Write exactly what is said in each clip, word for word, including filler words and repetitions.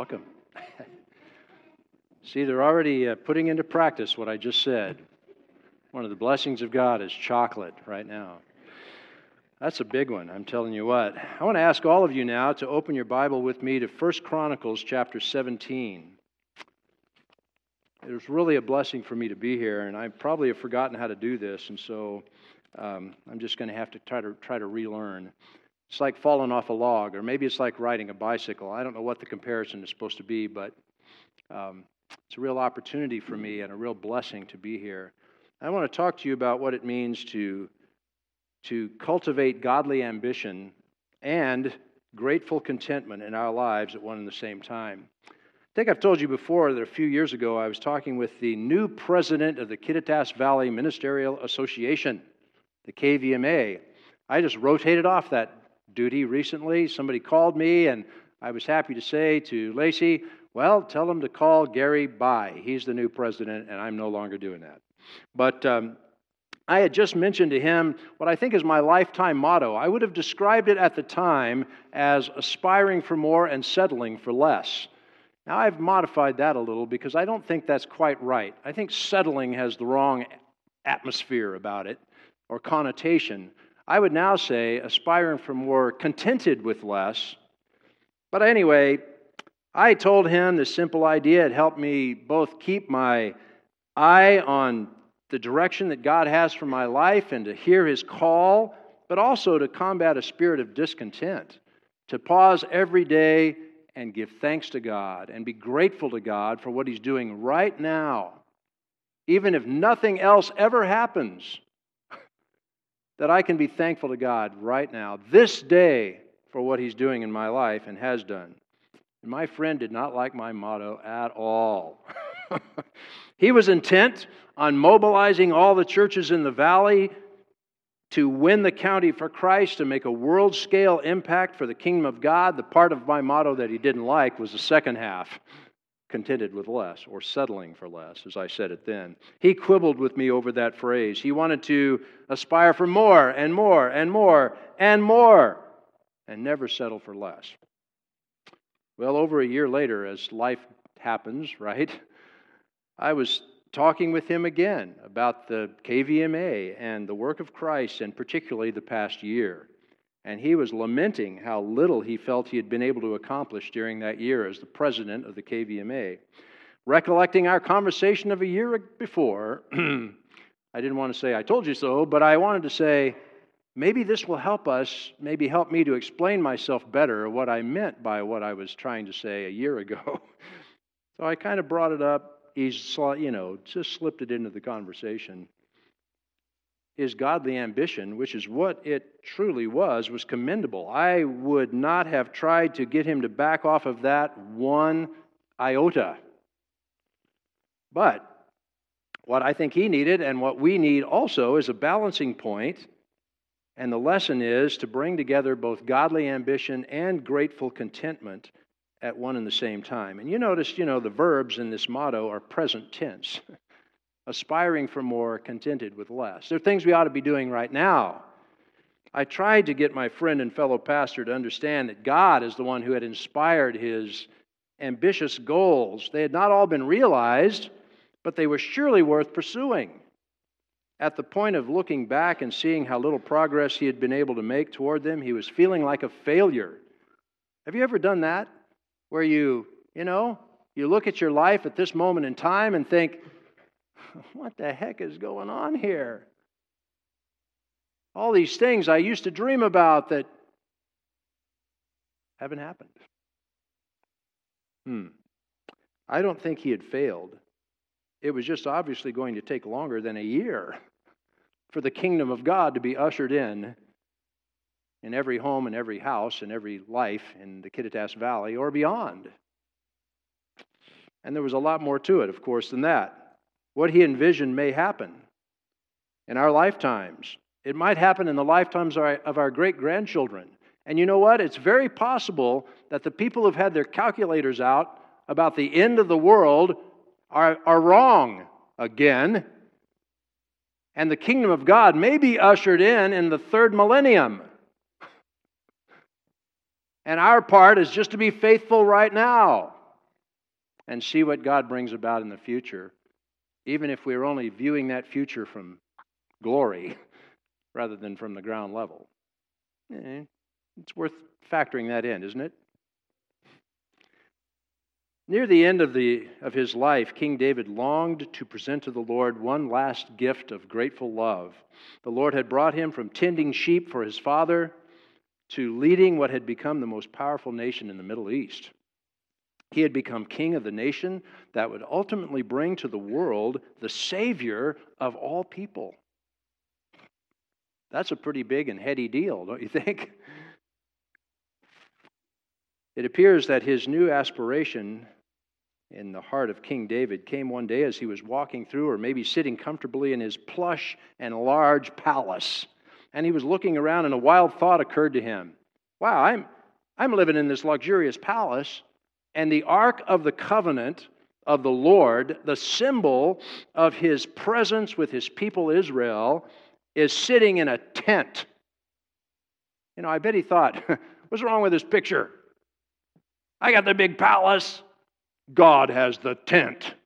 welcome. See, they're already uh, putting into practice what I just said. One of the blessings of God is chocolate right now. That's a big one, I'm telling you what. I want to ask all of you now to open your Bible with me to First Chronicles chapter seventeen. It was really a blessing for me to be here, and I probably have forgotten how to do this, and so um, I'm just going to have to try to try to relearn. It's like falling off a log, or maybe it's like riding a bicycle. I don't know what the comparison is supposed to be, but um, it's a real opportunity for me and a real blessing to be here. I want to talk to you about what it means to, to cultivate godly ambition and grateful contentment in our lives at one and the same time. I think I've told you before that a few years ago I was talking with the new president of the Kittitas Valley Ministerial Association, the K V M A. I just rotated off that duty recently. Somebody called me, and I was happy to say to Lacey, well, tell him to call Gary Bai. He's the new president, and I'm no longer doing that. But um, I had just mentioned to him what I think is my lifetime motto. I would have described it at the time as aspiring for more and settling for less. Now, I've modified that a little because I don't think that's quite right. I think settling has the wrong atmosphere about it or connotation. I would now say aspiring for more, contented with less. But anyway, I told him the simple idea. It helped me both keep my eye on the direction that God has for my life and to hear His call, but also to combat a spirit of discontent, to pause every day and give thanks to God and be grateful to God for what He's doing right now, even if nothing else ever happens, that I can be thankful to God right now, this day, for what He's doing in my life and has done. And my friend did not like my motto at all. He was intent on mobilizing all the churches in the valley to win the county for Christ, to make a world-scale impact for the kingdom of God. The part of my motto that he didn't like was the second half, contented with less, or settling for less, as I said it then. He quibbled with me over that phrase. He wanted to aspire for more and more and more and more and never settle for less. Well, over a year later, as life happens, right, I was talking with him again about the K V M A and the work of Christ, and particularly the past year. And he was lamenting how little he felt he had been able to accomplish during that year as the president of the K V M A. Recollecting our conversation of a year before, I didn't want to say, I told you so, but I wanted to say, maybe this will help us, maybe help me to explain myself better what I meant by what I was trying to say a year ago. So I kind of brought it up. He's, you know, just slipped it into the conversation. His godly ambition, which is what it truly was, was commendable. I would not have tried to get him to back off of that one iota. But what I think he needed and what we need also is a balancing point, and the lesson is to bring together both godly ambition and grateful contentment at one and the same time. And you notice, you know, the verbs in this motto are present tense. Aspiring for more, contented with less. There are things we ought to be doing right now. I tried to get my friend and fellow pastor to understand that God is the one who had inspired his ambitious goals. They had not all been realized, but they were surely worth pursuing. At the point of looking back and seeing how little progress he had been able to make toward them, he was feeling like a failure. Have you ever done that? Where you, you know, you look at your life at this moment in time and think, what the heck is going on here? All these things I used to dream about that haven't happened. Hmm. I don't think he had failed. It was just obviously going to take longer than a year for the kingdom of God to be ushered in in every home and every house and every life in the Kittitas Valley or beyond. And there was a lot more to it, of course, than that. What he envisioned may happen in our lifetimes. It might happen in the lifetimes of our, of our great-grandchildren. And you know what? It's very possible that the people who've had their calculators out about the end of the world are, are wrong again. And the kingdom of God may be ushered in in the third millennium. And our part is just to be faithful right now. and see what God brings about in the future, even if we're only viewing that future from glory rather than from the ground level. Eh, It's worth factoring that in, isn't it? Near the end of, the, of his life, King David longed to present to the Lord one last gift of grateful love. The Lord had brought him from tending sheep for his father to leading what had become the most powerful nation in the Middle East. He had become king of the nation that would ultimately bring to the world the Savior of all people. That's a pretty big and heady deal, don't you think? It appears that his new aspiration in the heart of King David came one day as he was walking through, or maybe sitting comfortably in his plush and large palace. And he was looking around, and a wild thought occurred to him. Wow, I'm, I'm living in this luxurious palace, and the Ark of the Covenant of the Lord, the symbol of his presence with his people Israel, is sitting in a tent. You know, I bet he thought, what's wrong with this picture? I got the big palace. God has the tent.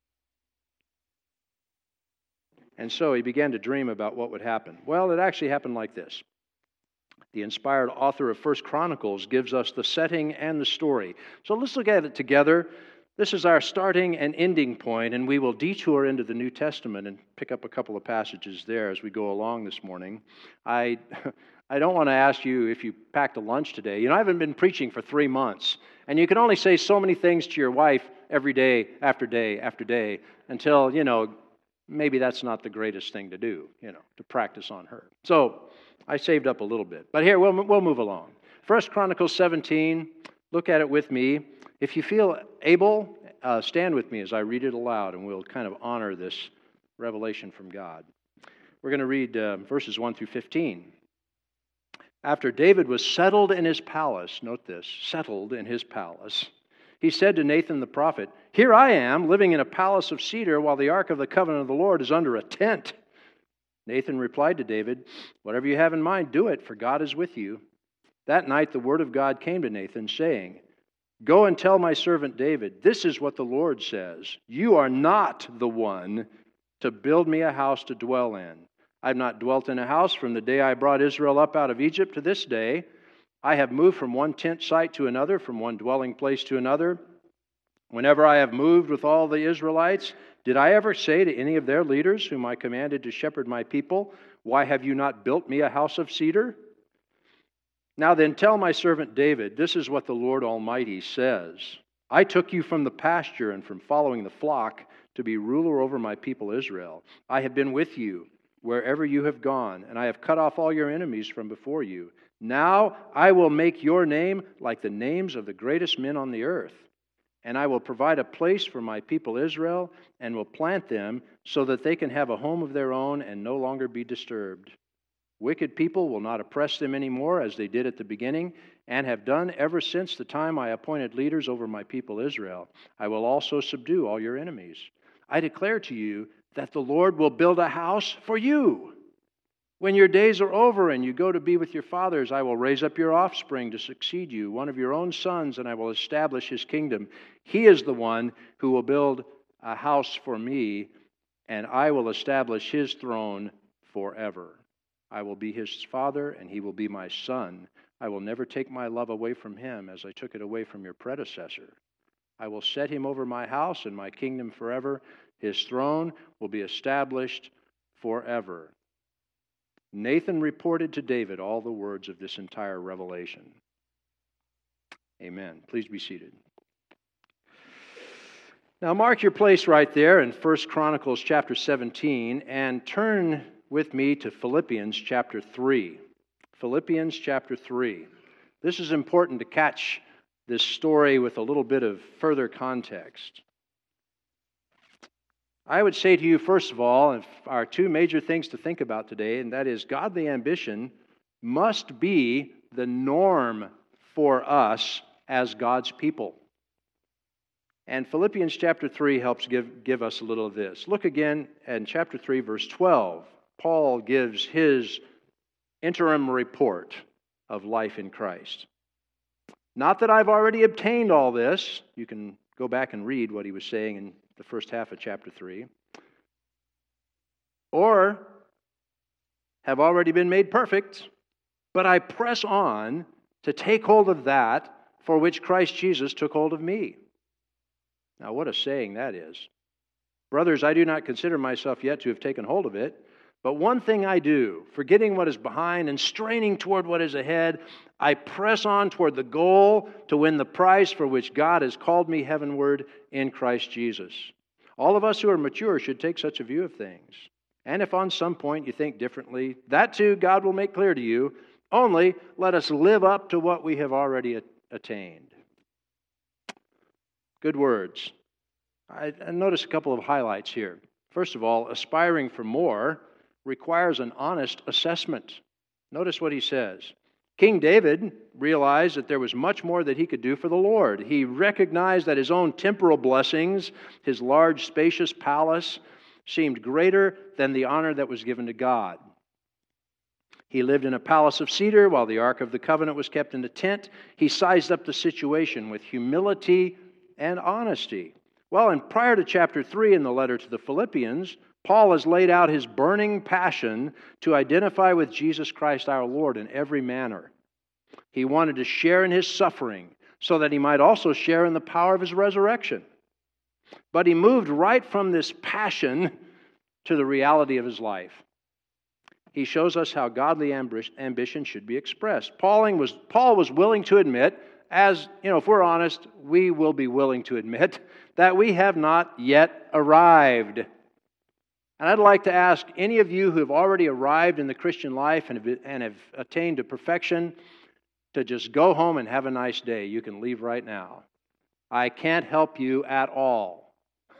And so he began to dream about what would happen. Well, it actually happened like this. The inspired author of First Chronicles gives us the setting and the story. So let's look at it together. This is our starting and ending point, and we will detour into the New Testament and pick up a couple of passages there as we go along this morning. I, I don't want to ask you if you packed a lunch today. You know, I haven't been preaching for three months, and you can only say so many things to your wife every day after day after day until, you know, maybe that's not the greatest thing to do, you know, to practice on her. So I saved up a little bit. But here, we'll, we'll move along. First Chronicles seventeen, look at it with me. If you feel able, uh, stand with me as I read it aloud, and we'll kind of honor this revelation from God. We're going to read uh, verses one through fifteen. After David was settled in his palace, note this, settled in his palace, he said to Nathan the prophet, "Here I am, living in a palace of cedar, while the ark of the covenant of the Lord is under a tent." Nathan replied to David, "Whatever you have in mind, do it, for God is with you." That night the word of God came to Nathan, saying, "Go and tell my servant David, this is what the Lord says. You are not the one to build me a house to dwell in. I have not dwelt in a house from the day I brought Israel up out of Egypt to this day. I have moved from one tent site to another, from one dwelling place to another. Whenever I have moved with all the Israelites, did I ever say to any of their leaders, whom I commanded to shepherd my people, 'Why have you not built me a house of cedar?' Now then, tell my servant David, this is what the Lord Almighty says. I took you from the pasture and from following the flock to be ruler over my people Israel. I have been with you wherever you have gone, and I have cut off all your enemies from before you. Now I will make your name like the names of the greatest men on the earth. And I will provide a place for my people Israel, and will plant them so that they can have a home of their own and no longer be disturbed. Wicked people will not oppress them anymore as they did at the beginning, and have done ever since the time I appointed leaders over my people Israel. I will also subdue all your enemies. I declare to you that the Lord will build a house for you. When your days are over and you go to be with your fathers, I will raise up your offspring to succeed you, one of your own sons, and I will establish his kingdom. He is the one who will build a house for me, and I will establish his throne forever. I will be his father, and he will be my son. I will never take my love away from him as I took it away from your predecessor. I will set him over my house and my kingdom forever. His throne will be established forever." Nathan reported to David all the words of this entire revelation. Amen. Please be seated. Now mark your place right there in First Chronicles chapter seventeen and turn with me to Philippians chapter three. Philippians chapter three. This is important to catch this story with a little bit of further context. I would say to you, first of all, our two major things to think about today, and that is godly ambition must be the norm for us as God's people. And Philippians chapter three helps give, give us a little of this. Look again in chapter three, verse twelve. Paul gives his interim report of life in Christ. "Not that I've already obtained all this," you can Go back and read what he was saying in the first half of chapter three. Or have already been made perfect, but I press on to take hold of that for which Christ Jesus took hold of me. Now, what a saying that is. Brothers, I do not consider myself yet to have taken hold of it, but one thing I do, forgetting what is behind and straining toward what is ahead, I press on toward the goal to win the prize for which God has called me heavenward in Christ Jesus. All of us who are mature should take such a view of things. And if on some point you think differently, that too God will make clear to you. Only let us live up to what we have already attained. Good words. I, I notice a couple of highlights here. First of all, aspiring for more requires an honest assessment. Notice what he says. King David realized that there was much more that he could do for the Lord. He recognized that his own temporal blessings, his large, spacious palace, seemed greater than the honor that was given to God. He lived in a palace of cedar while the Ark of the Covenant was kept in a tent. He sized up the situation with humility and honesty. Well, and prior to chapter three in the letter to the Philippians, Paul has laid out his burning passion to identify with Jesus Christ our Lord in every manner. He wanted to share in his suffering so that he might also share in the power of his resurrection. But he moved right from this passion to the reality of his life. He shows us how godly ambition should be expressed. Paul was, Paul was willing to admit, as, you know, if we're honest, we will be willing to admit that we have not yet arrived. And I'd like to ask any of you who have already arrived in the Christian life and have, and have attained to perfection to just go home and have a nice day. You can leave right now. I can't help you at all.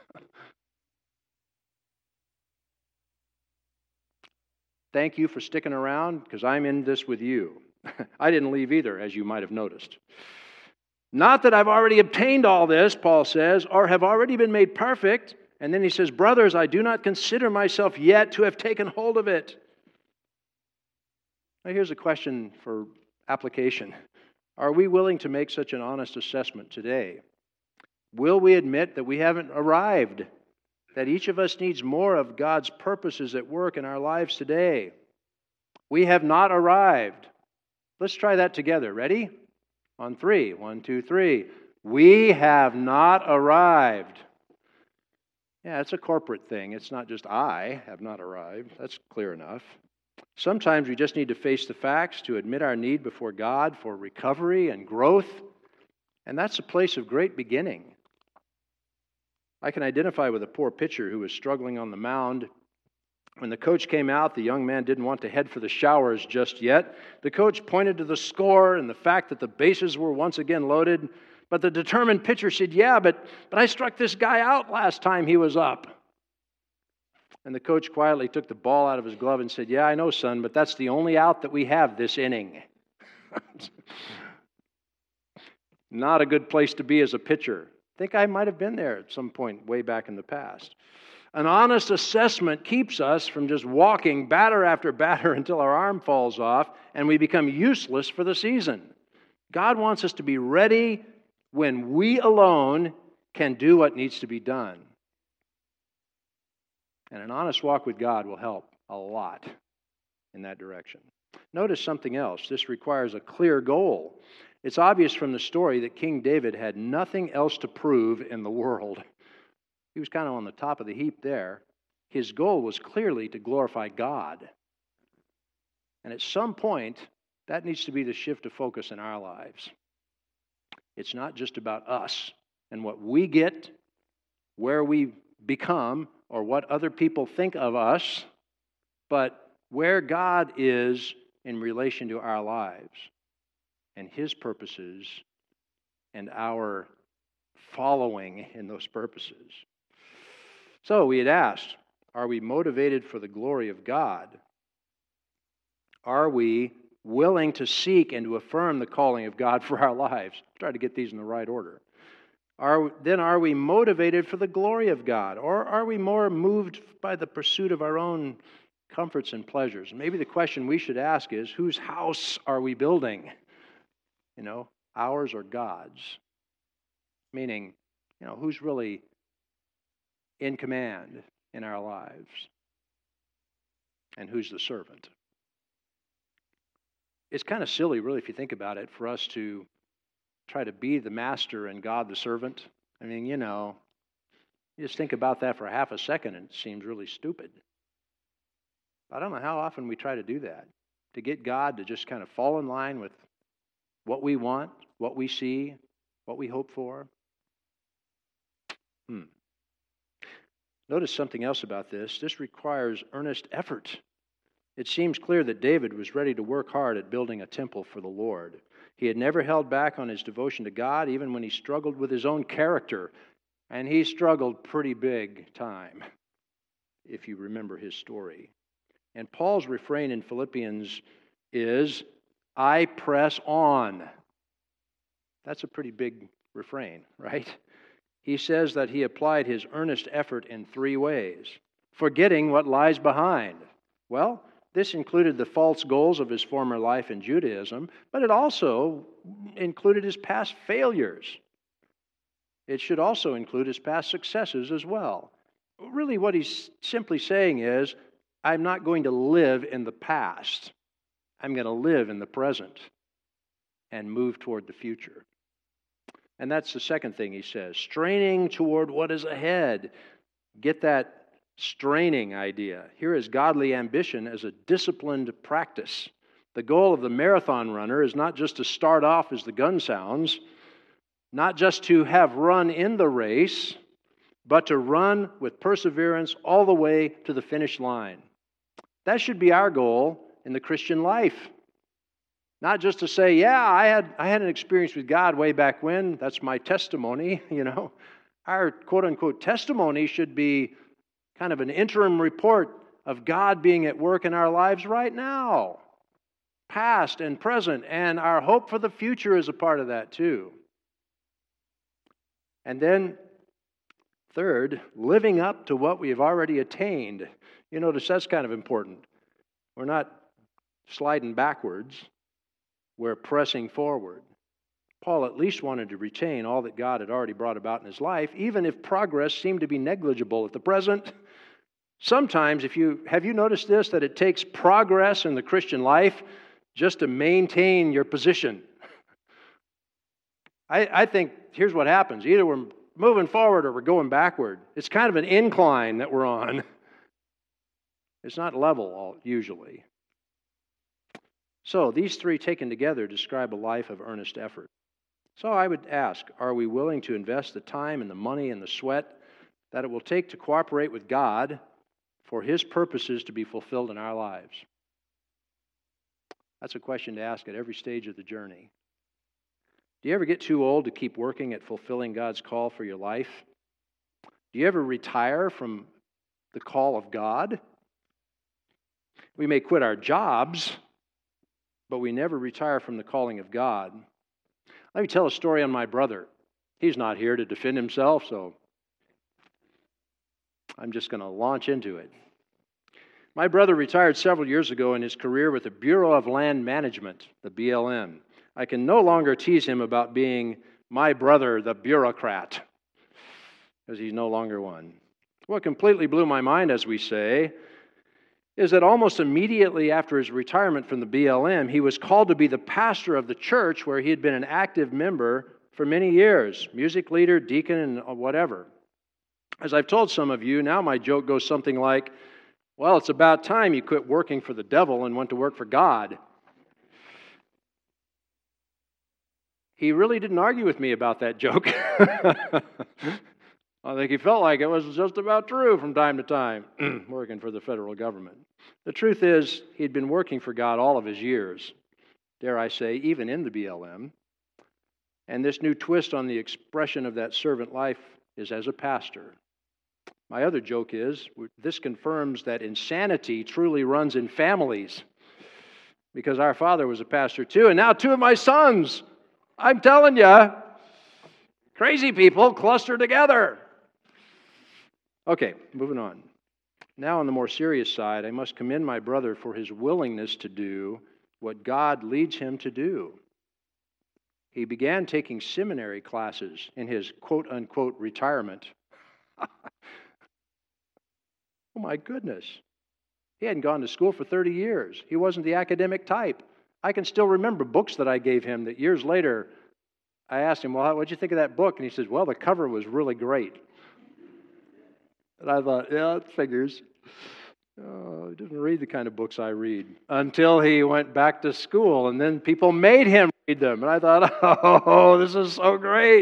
Thank you for sticking around, because I'm in this with you. I didn't leave either, as you might have noticed. Not that I've already obtained all this, Paul says, or have already been made perfect. And then he says, brothers, I do not consider myself yet to have taken hold of it. Now here's a question for application. Are we willing to make such an honest assessment today? Will we admit that we haven't arrived? That each of us needs more of God's purposes at work in our lives today? We have not arrived. Let's try that together. Ready? On three. One, two, three. We have not arrived. Yeah, it's a corporate thing. It's not just I have not arrived. That's clear enough. Sometimes we just need to face the facts, to admit our need before God for recovery and growth. And that's a place of great beginning. I can identify with a poor pitcher who was struggling on the mound. When the coach came out, the young man didn't want to head for the showers just yet. The coach pointed to the score and the fact that the bases were once again loaded. But the determined pitcher said, yeah, but, but I struck this guy out last time he was up. And the coach quietly took the ball out of his glove and said, yeah, I know, son, but that's the only out that we have this inning. Not a good place to be as a pitcher. I think I might have been there at some point way back in the past. An honest assessment keeps us from just walking batter after batter until our arm falls off and we become useless for the season. God wants us to be ready when we alone can do what needs to be done. And an honest walk with God will help a lot in that direction. Notice something else. This requires a clear goal. It's obvious from the story that King David had nothing else to prove in the world. He was kind of on the top of the heap there. His goal was clearly to glorify God. And at some point, that needs to be the shift of focus in our lives. It's not just about us and what we get, where we become, or what other people think of us, but where God is in relation to our lives and His purposes and our following in those purposes. So we had asked, are we motivated for the glory of God? Are we willing to seek and to affirm the calling of God for our lives? Try to get these in the right order. Are, then are we motivated for the glory of God? Or are we more moved by the pursuit of our own comforts and pleasures? Maybe the question we should ask is, whose house are we building? You know, ours or God's? Meaning, You know, who's really in command in our lives? And who's the servant? It's kind of silly, really, if you think about it, for us to try to be the master and God the servant. I mean, you know, you just think about that for a half a second and it seems really stupid. I don't know how often we try to do that, to get God to just kind of fall in line with what we want, what we see, what we hope for. Hmm. Notice something else about this. This requires earnest effort. It seems clear that David was ready to work hard at building a temple for the Lord. He had never held back on his devotion to God, even when he struggled with his own character. And he struggled pretty big time, if you remember his story. And Paul's refrain in Philippians is, I press on. That's a pretty big refrain, right? He says that he applied his earnest effort in three ways. Forgetting what lies behind. Well, this included the false goals of his former life in Judaism, but it also included his past failures. It should also include his past successes as well. Really, what he's simply saying is, I'm not going to live in the past. I'm going to live in the present and move toward the future. And that's the second thing he says, straining toward what is ahead. Get that straining idea. Here is godly ambition as a disciplined practice. The goal of the marathon runner is not just to start off as the gun sounds, not just to have run in the race, but to run with perseverance all the way to the finish line. That should be our goal in the Christian life. Not just to say, yeah, I had I had an experience with God way back when. That's my testimony, you know. Our quote-unquote testimony should be kind of an interim report of God being at work in our lives right now. Past and present, and our hope for the future is a part of that too. And then, third, living up to what we have already attained. You notice that's kind of important. We're not sliding backwards. We're pressing forward. Paul at least wanted to retain all that God had already brought about in his life, even if progress seemed to be negligible at the present. Sometimes, if you have you noticed this, that it takes progress in the Christian life just to maintain your position. I, I think here's what happens. Either we're moving forward or we're going backward. It's kind of an incline that we're on. It's not level usually. So these three taken together describe a life of earnest effort. So I would ask, are we willing to invest the time and the money and the sweat that it will take to cooperate with God for His purposes to be fulfilled in our lives? That's a question to ask at every stage of the journey. Do you ever get too old to keep working at fulfilling God's call for your life? Do you ever retire from the call of God? We may quit our jobs, but we never retire from the calling of God. Let me tell a story on my brother. He's not here to defend himself, so I'm just going to launch into it. My brother retired several years ago in his career with the Bureau of Land Management, the B L M. I can no longer tease him about being my brother, the bureaucrat, because he's no longer one. What completely blew my mind, as we say, is that almost immediately after his retirement from the B L M, he was called to be the pastor of the church where he had been an active member for many years, music leader, deacon, and whatever. As I've told some of you, now my joke goes something like, well, it's about time you quit working for the devil and went to work for God. He really didn't argue with me about that joke. I think he felt like it was just about true from time to time, working for the federal government. The truth is, he'd been working for God all of his years, dare I say, even in the B L M. And this new twist on the expression of that servant life is as a pastor. My other joke is, this confirms that insanity truly runs in families, because our father was a pastor too, and now two of my sons, I'm telling you, crazy people cluster together. Okay, moving on. Now on the more serious side, I must commend my brother for his willingness to do what God leads him to do. He began taking seminary classes in his quote-unquote retirement. Oh my goodness. He hadn't gone to school for thirty years. He wasn't the academic type. I can still remember books that I gave him that years later, I asked him, well, what'd you think of that book? And he says, well, the cover was really great. And I thought, yeah, it figures. Oh, he doesn't read the kind of books I read. Until he went back to school, and then people made him read them. And I thought, oh, this is so great.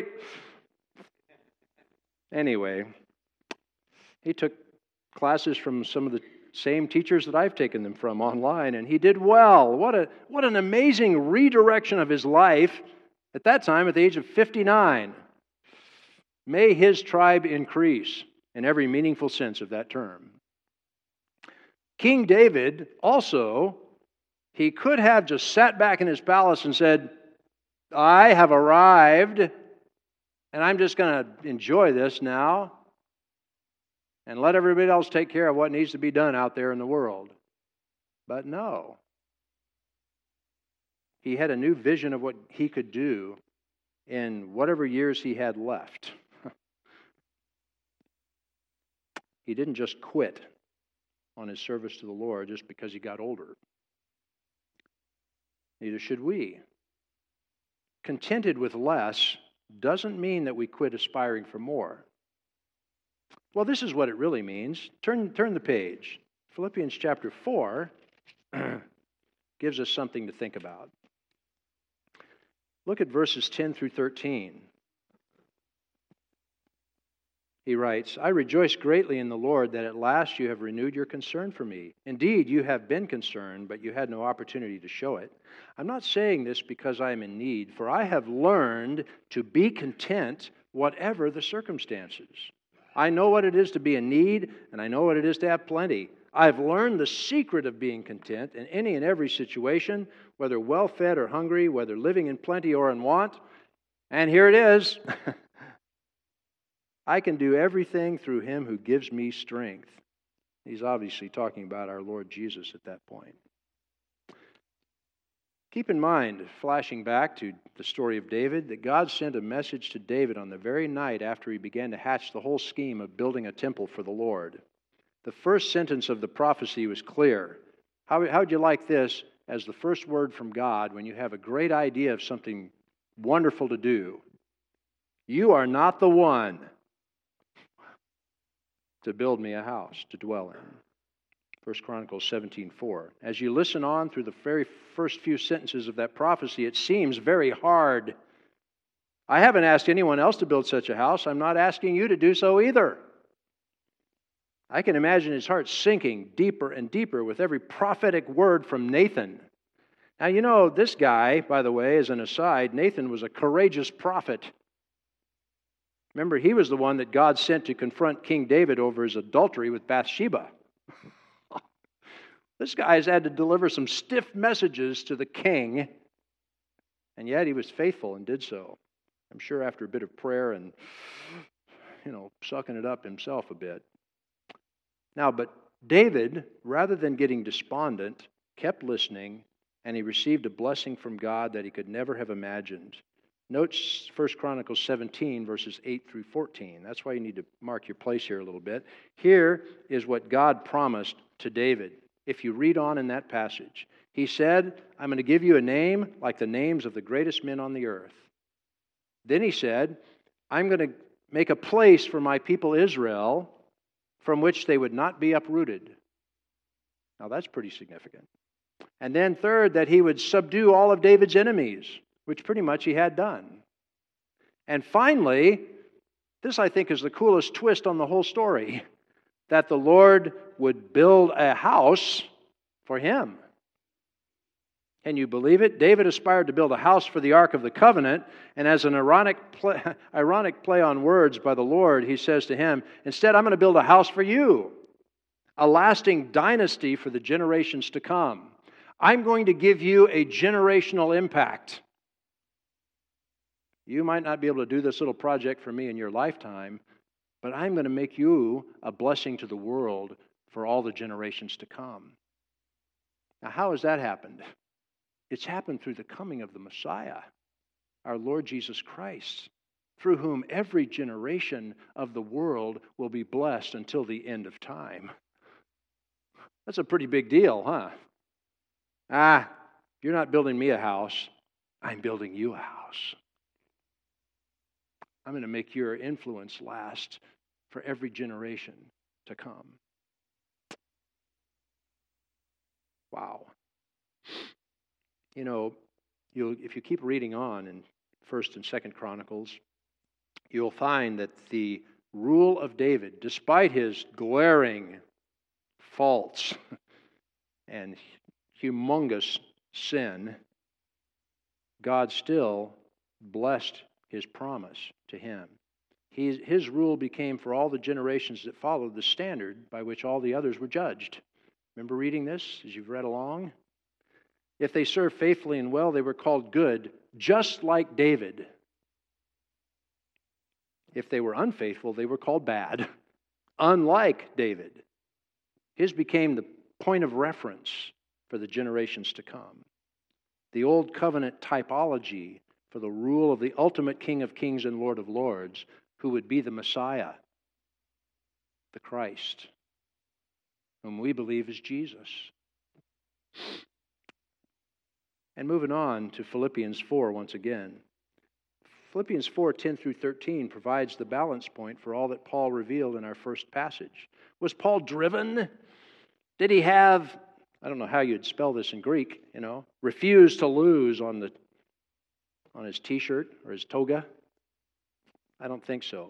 Anyway, he took classes from some of the same teachers that I've taken them from online, and he did well. What a what an amazing redirection of his life at that time, at the age of fifty-nine. May his tribe increase in every meaningful sense of that term. King David also, he could have just sat back in his palace and said, I have arrived, and I'm just going to enjoy this now and let everybody else take care of what needs to be done out there in the world. But no. He had a new vision of what he could do in whatever years he had left. He didn't just quit on his service to the Lord just because he got older. Neither should we. Contented with less doesn't mean that we quit aspiring for more. Well, this is what it really means. Turn, turn the page. Philippians chapter four gives us something to think about. Look at verses ten through thirteen. He writes, I rejoice greatly in the Lord that at last you have renewed your concern for me. Indeed, you have been concerned, but you had no opportunity to show it. I'm not saying this because I am in need, for I have learned to be content whatever the circumstances. I know what it is to be in need, and I know what it is to have plenty. I've learned the secret of being content in any and every situation, whether well-fed or hungry, whether living in plenty or in want. And here it is. I can do everything through him who gives me strength. He's obviously talking about our Lord Jesus at that point. Keep in mind, flashing back to the story of David, that God sent a message to David on the very night after he began to hatch the whole scheme of building a temple for the Lord. The first sentence of the prophecy was clear. How, how would you like this as the first word from God when you have a great idea of something wonderful to do? You are not the one to build me a house to dwell in. First Chronicles seventeen four. As you listen on through the very first few sentences of that prophecy, it seems very hard. I haven't asked anyone else to build such a house. I'm not asking you to do so either. I can imagine his heart sinking deeper and deeper with every prophetic word from Nathan. Now, you know, this guy, by the way, as an aside, Nathan was a courageous prophet. Remember, he was the one that God sent to confront King David over his adultery with Bathsheba. This guy has had to deliver some stiff messages to the king, and yet he was faithful and did so. I'm sure after a bit of prayer and, you know, sucking it up himself a bit. Now, but David, rather than getting despondent, kept listening, and he received a blessing from God that he could never have imagined. Note First Chronicles seventeen, verses eight through fourteen. That's why you need to mark your place here a little bit. Here is what God promised to David. If you read on in that passage, he said, I'm going to give you a name like the names of the greatest men on the earth. Then he said, I'm going to make a place for my people Israel from which they would not be uprooted. Now that's pretty significant. And then third, that he would subdue all of David's enemies, which pretty much he had done. And finally, this I think is the coolest twist on the whole story, that the Lord would build a house for him. Can you believe it? David aspired to build a house for the Ark of the Covenant, and as an ironic play, ironic play on words by the Lord, he says to him, instead, I'm going to build a house for you, a lasting dynasty for the generations to come. I'm going to give you a generational impact. You might not be able to do this little project for me in your lifetime, but I'm going to make you a blessing to the world for all the generations to come. Now, how has that happened? It's happened through the coming of the Messiah, our Lord Jesus Christ, through whom every generation of the world will be blessed until the end of time. That's a pretty big deal, huh? Ah, you're not building me a house. I'm building you a house. I'm going to make your influence last for every generation to come. Wow. You know, you'll, if you keep reading on in First and Second Chronicles, you'll find that the rule of David, despite his glaring faults and humongous sin, God still blessed his promise to him. He, his rule became for all the generations that followed the standard by which all the others were judged. Remember reading this as you've read along? If they served faithfully and well, they were called good, just like David. If they were unfaithful, they were called bad, unlike David. His became the point of reference for the generations to come. The Old Covenant typology for the rule of the ultimate King of Kings and Lord of Lords, who would be the Messiah, the Christ, whom we believe is Jesus. And moving on to Philippians four once again. Philippians four, ten through thirteen provides the balance point for all that Paul revealed in our first passage. Was Paul driven? Did he have, I don't know how you'd spell this in Greek, you know, refuse to lose on the on his t-shirt or his toga? I don't think so.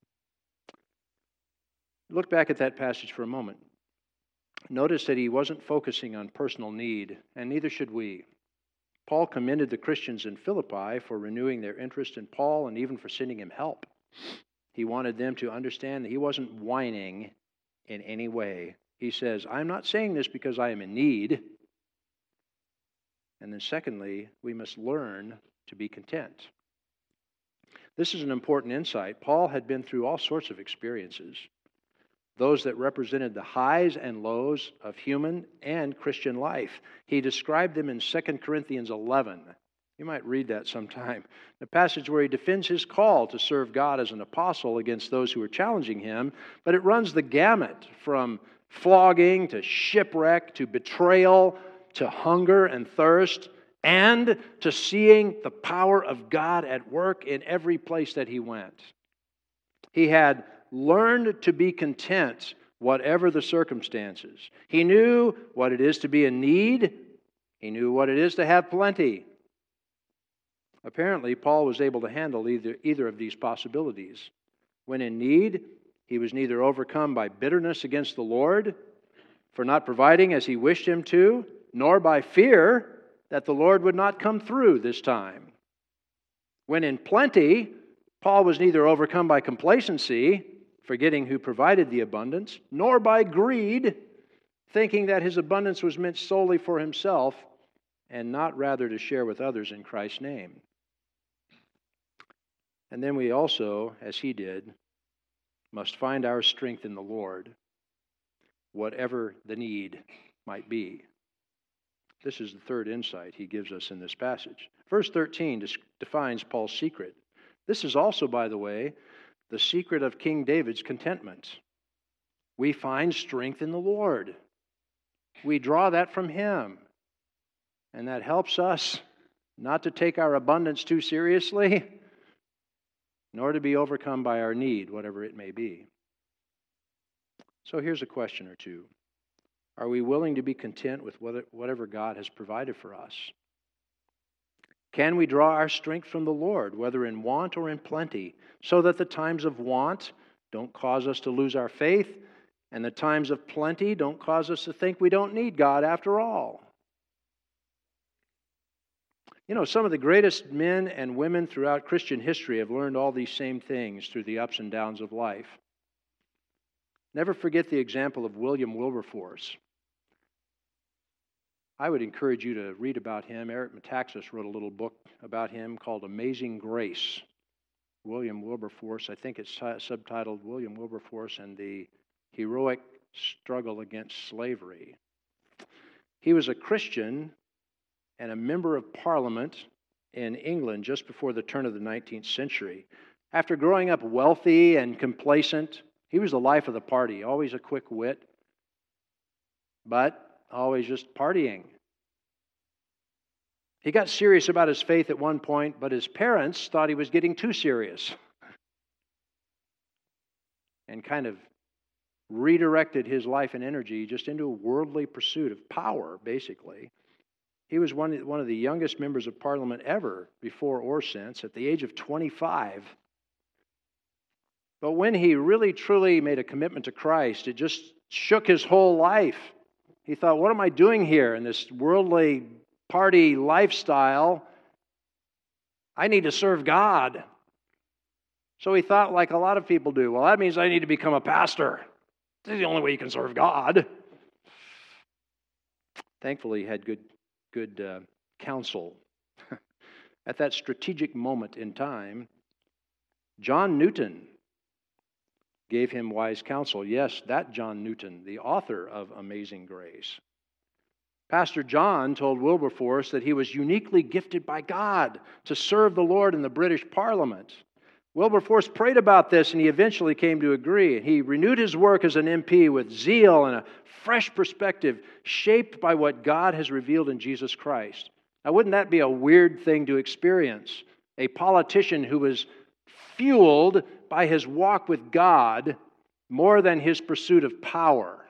Look back at that passage for a moment. Notice that he wasn't focusing on personal need, and neither should we. Paul commended the Christians in Philippi for renewing their interest in Paul and even for sending him help. He wanted them to understand that he wasn't whining in any way. He says, I'm not saying this because I am in need. And then secondly, we must learn to be content. This is an important insight. Paul had been through all sorts of experiences, those that represented the highs and lows of human and Christian life. He described them in Second Corinthians eleven. You might read that sometime. The passage where he defends his call to serve God as an apostle against those who are challenging him, but it runs the gamut from flogging to shipwreck to betrayal to hunger and thirst and to seeing the power of God at work in every place that he went. He had learned to be content whatever the circumstances. He knew what it is to be in need. He knew what it is to have plenty. Apparently, Paul was able to handle either, either of these possibilities. When in need, he was neither overcome by bitterness against the Lord for not providing as he wished him to, nor by fear that the Lord would not come through this time. When in plenty, Paul was neither overcome by complacency, forgetting who provided the abundance, nor by greed, thinking that his abundance was meant solely for himself and not rather to share with others in Christ's name. And then we also, as he did, must find our strength in the Lord, whatever the need might be. This is the third insight he gives us in this passage. Verse thirteen defines Paul's secret. This is also, by the way, the secret of King David's contentment. We find strength in the Lord. We draw that from him. And that helps us not to take our abundance too seriously, nor to be overcome by our need, whatever it may be. So here's a question or two. Are we willing to be content with whatever God has provided for us? Can we draw our strength from the Lord, whether in want or in plenty, so that the times of want don't cause us to lose our faith, and the times of plenty don't cause us to think we don't need God after all? You know, some of the greatest men and women throughout Christian history have learned all these same things through the ups and downs of life. Never forget the example of William Wilberforce. I would encourage you to read about him. Eric Metaxas wrote a little book about him called Amazing Grace. William Wilberforce, I think it's subtitled William Wilberforce and the Heroic Struggle Against Slavery. He was a Christian and a member of Parliament in England just before the turn of the nineteenth century. After growing up wealthy and complacent, he was the life of the party, always a quick wit, but always just partying. He got serious about his faith at one point, but his parents thought he was getting too serious and kind of redirected his life and energy just into a worldly pursuit of power, basically. He was one, one of the youngest members of Parliament ever, before or since, at the age of twenty-five. But when he really, truly made a commitment to Christ, it just shook his whole life. He thought, what am I doing here in this worldly party lifestyle? I need to serve God. So he thought, like a lot of people do, well, that means I need to become a pastor. This is the only way you can serve God. Thankfully, he had good, good uh, counsel. At that strategic moment in time, John Newton gave him wise counsel. Yes, that John Newton, the author of Amazing Grace. Pastor John told Wilberforce that he was uniquely gifted by God to serve the Lord in the British Parliament. Wilberforce prayed about this, and he eventually came to agree. He renewed his work as an M P with zeal and a fresh perspective shaped by what God has revealed in Jesus Christ. Now, wouldn't that be a weird thing to experience? A politician who was fueled by his walk with God more than his pursuit of power.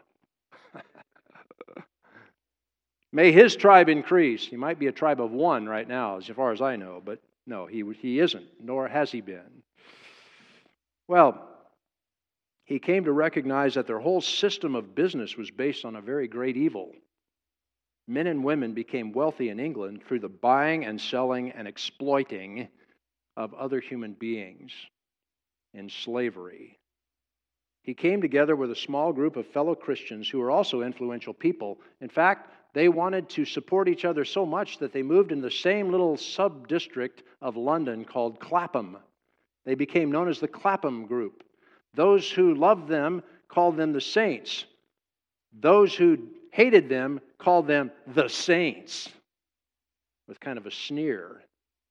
May his tribe increase. He might be a tribe of one right now, as far as I know, but no, he, he isn't, nor has he been. Well, he came to recognize that their whole system of business was based on a very great evil. Men and women became wealthy in England through the buying and selling and exploiting of other human beings in slavery. He came together with a small group of fellow Christians who were also influential people. In fact, they wanted to support each other so much that they moved in the same little sub-district of London called Clapham. They became known as the Clapham Group. Those who loved them called them the Saints. Those who hated them called them the Saints, with kind of a sneer.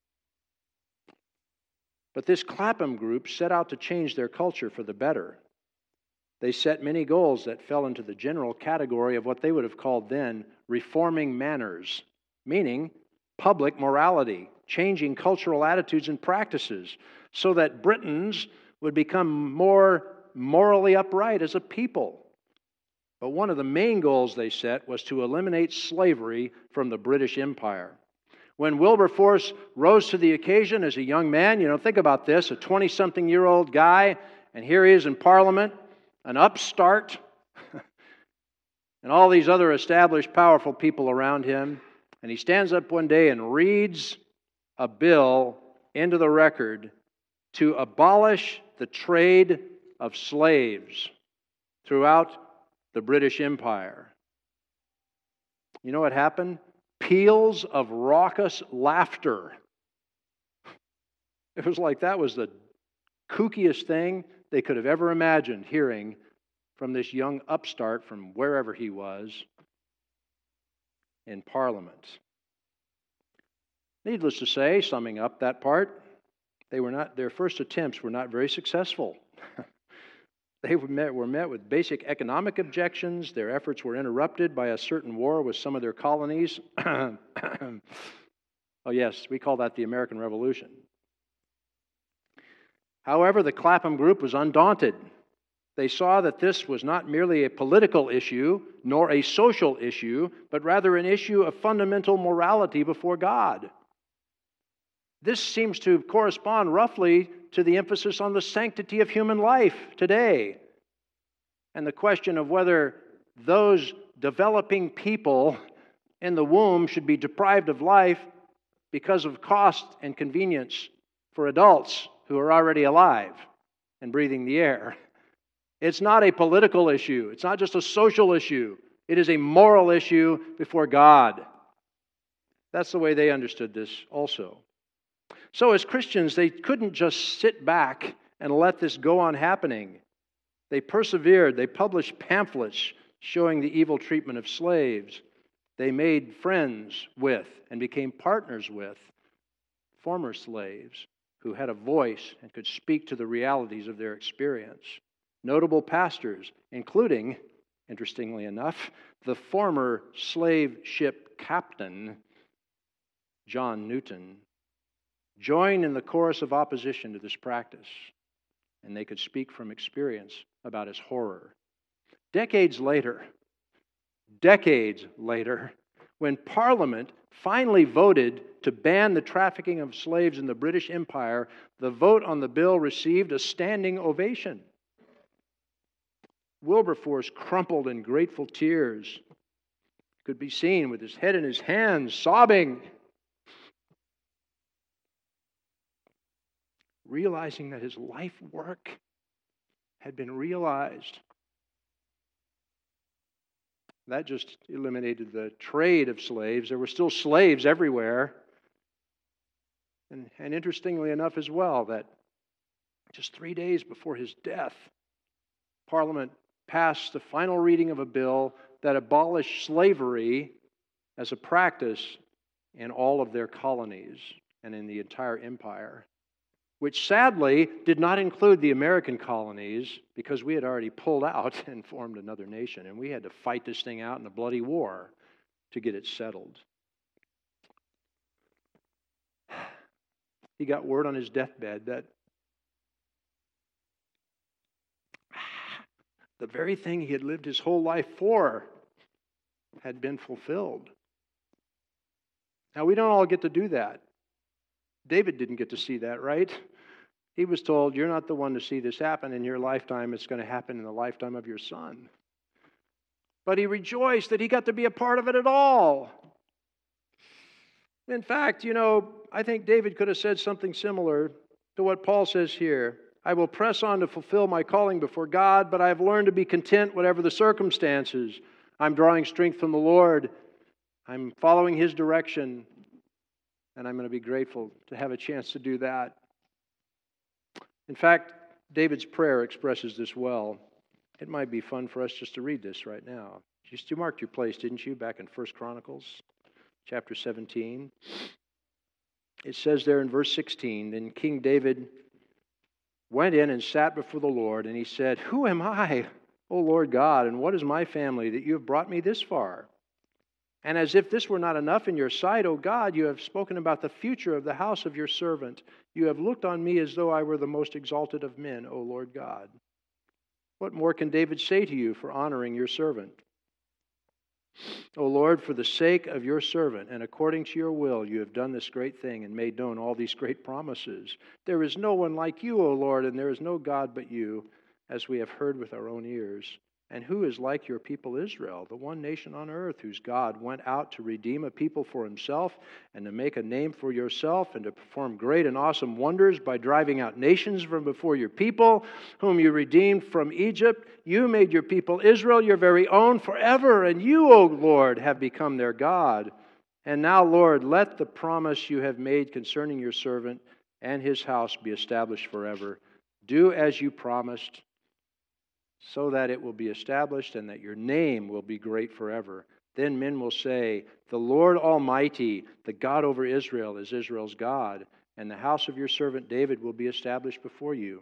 But this Clapham Group set out to change their culture for the better. They set many goals that fell into the general category of what they would have called then reforming manners, meaning public morality, changing cultural attitudes and practices so that Britons would become more morally upright as a people. But one of the main goals they set was to eliminate slavery from the British Empire. When Wilberforce rose to the occasion as a young man, you know, think about this, a twenty-something-year-old guy, and here he is in Parliament, an upstart, and all these other established, powerful people around him. And he stands up one day and reads a bill into the record to abolish the trade of slaves throughout the British Empire. You know what happened? Peals of raucous laughter. It was like that was the kookiest thing they could have ever imagined hearing from this young upstart from wherever he was in Parliament. Needless to say, summing up that part, they were not, their first attempts were not very successful. They were met, were met with basic economic objections. Their efforts were interrupted by a certain war with some of their colonies. Oh yes, we call that the American Revolution. However, the Clapham Group was undaunted. They saw that this was not merely a political issue, nor a social issue, but rather an issue of fundamental morality before God. This seems to correspond roughly to the emphasis on the sanctity of human life today, and the question of whether those developing people in the womb should be deprived of life because of cost and convenience for adults who are already alive and breathing the air. It's not a political issue. It's not just a social issue. It is a moral issue before God. That's the way they understood this also. So as Christians, they couldn't just sit back and let this go on happening. They persevered. They published pamphlets showing the evil treatment of slaves. They made friends with and became partners with former slaves who had a voice and could speak to the realities of their experience. Notable pastors, including, interestingly enough, the former slave ship captain, John Newton, joined in the chorus of opposition to this practice, and they could speak from experience about its horror. Decades later, decades later, when Parliament finally voted to ban the trafficking of slaves in the British Empire, the vote on the bill received a standing ovation. Wilberforce crumpled in grateful tears. Could be seen with his head in his hands, sobbing, realizing that his life work had been realized. That just eliminated the trade of slaves. There were still slaves everywhere. And, and interestingly enough as well, that just three days before his death, Parliament passed the final reading of a bill that abolished slavery as a practice in all of their colonies and in the entire empire, which sadly did not include the American colonies because we had already pulled out and formed another nation, and we had to fight this thing out in a bloody war to get it settled. He got word on his deathbed that the very thing he had lived his whole life for had been fulfilled. Now, we don't all get to do that. David didn't get to see that, right? He was told, you're not the one to see this happen in your lifetime. It's going to happen in the lifetime of your son. But he rejoiced that he got to be a part of it at all. In fact, you know, I think David could have said something similar to what Paul says here. I will press on to fulfill my calling before God, but I have learned to be content whatever the circumstances. I'm drawing strength from the Lord. I'm following His direction, and I'm going to be grateful to have a chance to do that. In fact, David's prayer expresses this well. It might be fun for us just to read this right now. Just you marked your place, didn't you, back in First Chronicles, chapter seventeen? It says there in verse sixteen, then King David went in and sat before the Lord, and he said, who am I, O Lord God, and what is my family that you have brought me this far? And as if this were not enough in your sight, O God, you have spoken about the future of the house of your servant. You have looked on me as though I were the most exalted of men, O Lord God. What more can David say to you for honoring your servant? O Lord, for the sake of your servant and according to your will, you have done this great thing and made known all these great promises. There is no one like you, O Lord, and there is no God but you, as we have heard with our own ears. And who is like your people Israel, the one nation on earth whose God went out to redeem a people for himself and to make a name for yourself and to perform great and awesome wonders by driving out nations from before your people, whom you redeemed from Egypt. You made your people Israel your very own forever, and you, O Lord, have become their God. And now, Lord, let the promise you have made concerning your servant and his house be established forever. Do as you promised, so that it will be established and that your name will be great forever. Then men will say, the Lord Almighty, the God over Israel, is Israel's God, and the house of your servant David will be established before you.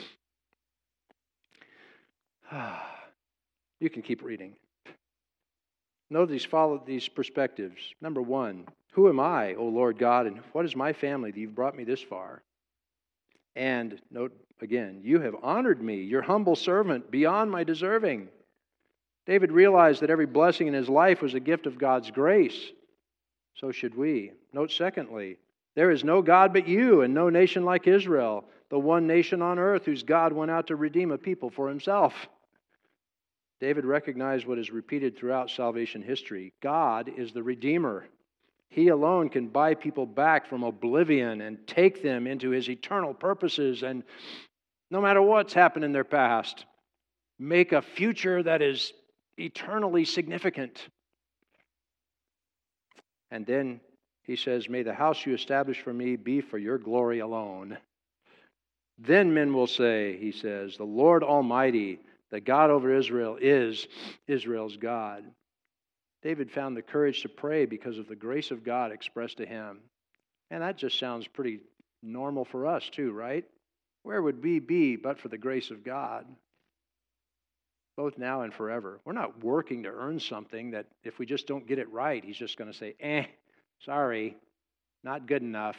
You can keep reading. Note these, follow these perspectives. Number one, who am I, O Lord God, and what is my family that you've brought me this far? And note again, you have honored me, your humble servant, beyond my deserving. David realized that every blessing in his life was a gift of God's grace. So should we. Note secondly, there is no God but you, and no nation like Israel, the one nation on earth whose God went out to redeem a people for himself. David recognized what is repeated throughout salvation history. God is the Redeemer. He alone can buy people back from oblivion and take them into His eternal purposes, and no matter what's happened in their past, make a future that is eternally significant. And then he says, may the house you establish for me be for your glory alone. Then men will say, he says, the Lord Almighty, the God over Israel, is Israel's God. David found the courage to pray because of the grace of God expressed to him. And that just sounds pretty normal for us too, right? Where would we be but for the grace of God? Both now and forever. We're not working to earn something that if we just don't get it right, he's just going to say, eh, sorry, not good enough.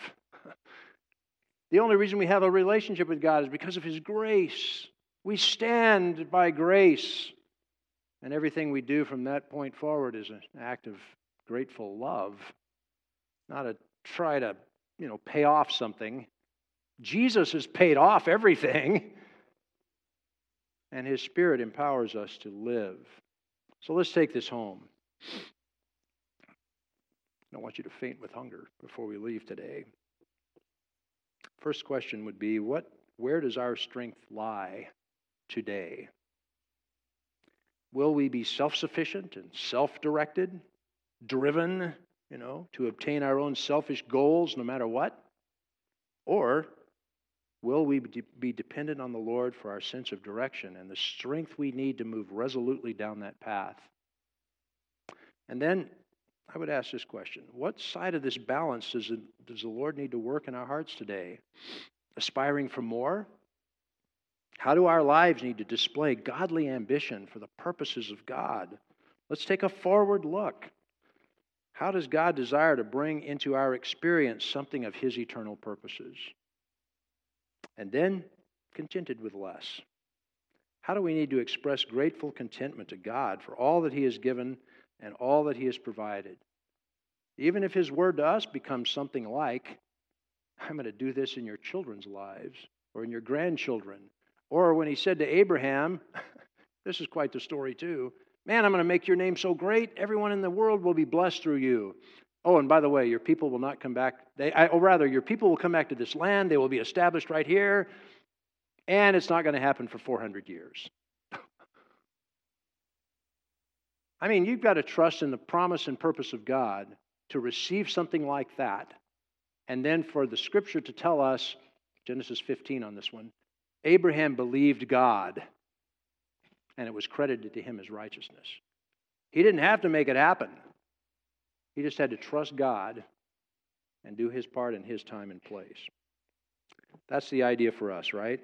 The only reason we have a relationship with God is because of his grace. We stand by grace. And everything we do from that point forward is an act of grateful love, not a try to, you know, pay off something. Jesus has paid off everything, and his Spirit empowers us to live. So let's take this home. I don't want you to faint with hunger before we leave today. First question would be, what, where does our strength lie today? Will we be self-sufficient and self-directed, driven, you know, to obtain our own selfish goals no matter what? Or will we be dependent on the Lord for our sense of direction and the strength we need to move resolutely down that path? And then I would ask this question: what side of this balance does, it, does the Lord need to work in our hearts today? Aspiring for more? How do our lives need to display godly ambition for the purposes of God? Let's take a forward look. How does God desire to bring into our experience something of his eternal purposes? And then, contented with less. How do we need to express grateful contentment to God for all that he has given and all that he has provided? Even if his word to us becomes something like, I'm going to do this in your children's lives, or in your grandchildren. Or when he said to Abraham, this is quite the story too, man, I'm going to make your name so great, everyone in the world will be blessed through you. Oh, and by the way, your people will not come back, they, I, or rather, your people will come back to this land, they will be established right here, and it's not going to happen for four hundred years. I mean, you've got to trust in the promise and purpose of God to receive something like that, and then for the Scripture to tell us, Genesis fifteen on this one, Abraham believed God, and it was credited to him as righteousness. He didn't have to make it happen. He just had to trust God and do his part in his time and place. That's the idea for us, right?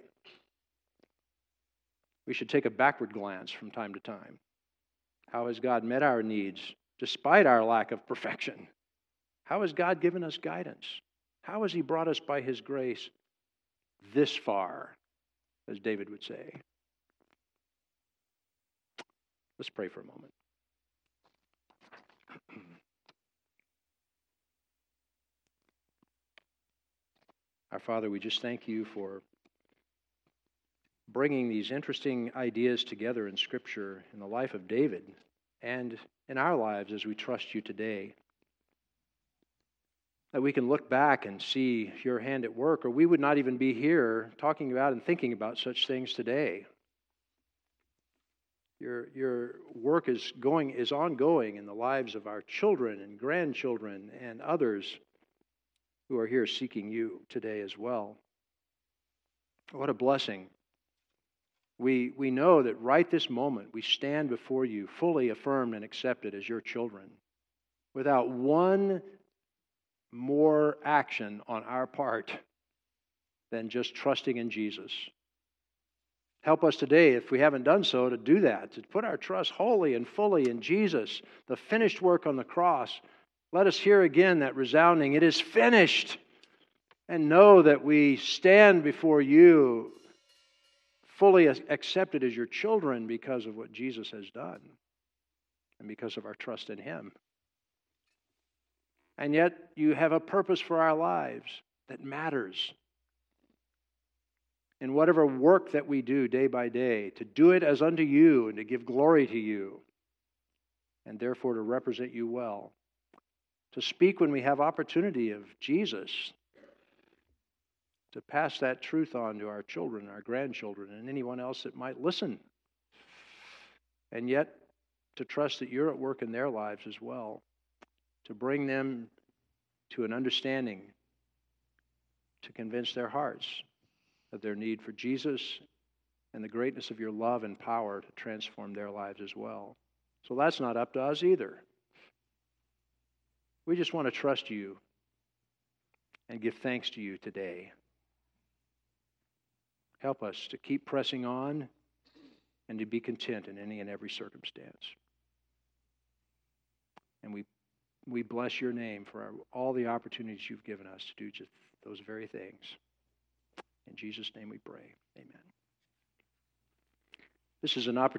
We should take a backward glance from time to time. How has God met our needs despite our lack of perfection? How has God given us guidance? How has he brought us by his grace this far, as David would say? Let's pray for a moment. Our Father, we just thank you for bringing these interesting ideas together in Scripture in the life of David and in our lives as we trust you today. That we can look back and see your hand at work, or we would not even be here talking about and thinking about such things today. Your, your work is going is ongoing in the lives of our children and grandchildren and others who are here seeking you today as well. What a blessing. We, we know that right this moment we stand before you fully affirmed and accepted as your children, without one more action on our part than just trusting in Jesus. Help us today, if we haven't done so, to do that, to put our trust wholly and fully in Jesus, the finished work on the cross. Let us hear again that resounding, it is finished, and know that we stand before you fully accepted as your children because of what Jesus has done and because of our trust in him. And yet you have a purpose for our lives that matters. In whatever work that we do day by day, to do it as unto you and to give glory to you, and therefore to represent you well. To speak when we have opportunity of Jesus, to pass that truth on to our children, our grandchildren, and anyone else that might listen. And yet, to trust that you're at work in their lives as well, to bring them to an understanding, to convince their hearts of their need for Jesus and the greatness of your love and power to transform their lives as well. So that's not up to us either. We just want to trust you and give thanks to you today. Help us to keep pressing on and to be content in any and every circumstance. And we we bless your name for our, all the opportunities you've given us to do just those very things. In Jesus' name we pray. Amen. This is an opportunity.